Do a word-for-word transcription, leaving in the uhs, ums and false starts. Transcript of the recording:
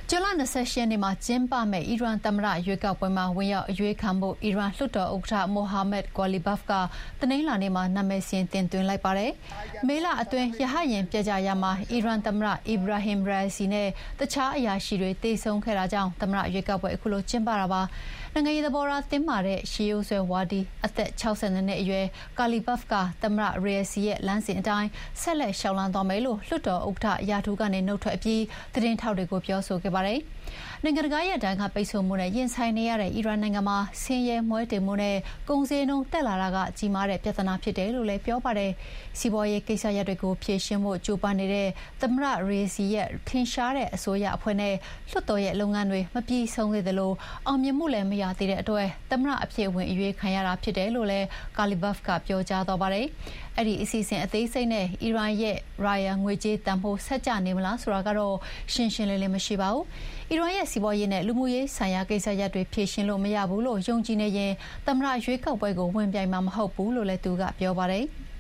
ဇွန်လ၂၈ရက်နေ့မှာကျင်းပမယ့်အီရန်သမ္မတရွေးကောက်ပွဲမှာဝင်ရောက်အရွေးခံဖို့အီရန်လွှတ်တော်ဥက္ကဋ္ဌမိုဟာမက်ဂါလီဘတ်ဖ်ကတနင်္လာနေ့မှာနာမည်စာရင်းတင်သွင်းလိုက်ပါတယ်။မေလအတွင်းရဟတ်ယာဉ်ပျက်ကျရာမှာအီရန်သမ္မတအီဘရာဟင်ရာအီစီနဲ့တခြားအရာရှိတွေသေဆုံးခဲ့တာကြောင့်သမ္မတရွေးကောက်ပွဲအခုလိုကျင်းပတာပါ။နိုင်ငံရေးသဘောထားတင်းမာတဲ့ရှီယိုဆွဲဝါဒီအသက်၆၂နှစ်အရွယ်ဂါလီဘတ်ဖ်ကသမ္မတရာအီစီရဲ့လမ်းစဉ်အတိုင်းဆက်လက်ရှောင်လန်းသွားမယ်လို့လွှတ်တော်ဥက္ကဋ္ဌရာထူးကနေနှုတ်ထွက်အပြီးသတင်းထောက်တွေကိုပြောဆိုခဲ့ပါတယ်။နိုင်ငံတကာရဲ့ဒဏ်ခတ်ပိတ်ဆို့မှုနဲ့ရင်ဆိုင်နေရတဲ့အီရန်နိုင်ငံမှာဆင်းရဲမွဲတေမှုနဲ့ကုန်စည်နှုန်းတက်လာတာကကြီးမားတဲ့ပြဿနာဖြစ်တယ်လို့လည်းပြောပါတယ်။စီးပွားရေးကိစ္စရပ်တွေကိုဖြေရှင်းဖို့ကြိုးပမ်းနေတဲ့သမ္မတရာစီရဲ့ထင်ရှားတဲ့အစိုးရအဖွဲ့နဲ့လွှတ်တော်ရဲ့လုပ်ငန်းတွေမပြီးဆုံးသေးသလိုအောင်မြင်မှုလည်းမရသေးတဲ့အတွက်သမ္မတအဖြစ်ဝင်အရွေးခံရတာဖြစ်တယ်လို့လည်းဂါလီဘတ်ဖ်ကပြောကြားသွားပါတယ်။အဲ့ဒီအစီအစဉ်အသေးစိတ်နဲ့အီရန်ရဲ့ရာယာငွေကြေးတန်ဖိုးဆက်ကျနေမလားဆိုတာကတော့ရှင်းရှင်းလင်းလင်းမရှိပါဘူး။အီရန်ရဲ့စီးပွားရေးနဲ့လူမှုရေးဆိုင်ရာကိစ္စရပ်တွေဖြေရှင်းလို့မရဘူးလို့ယုံကြည်နေရင်သမ္မတရွေးကောက်ပွဲကိုဝင်ပြိုင်မှာမဟုတ်ဘူးလို့လည်းသူကပြောပါတယ်။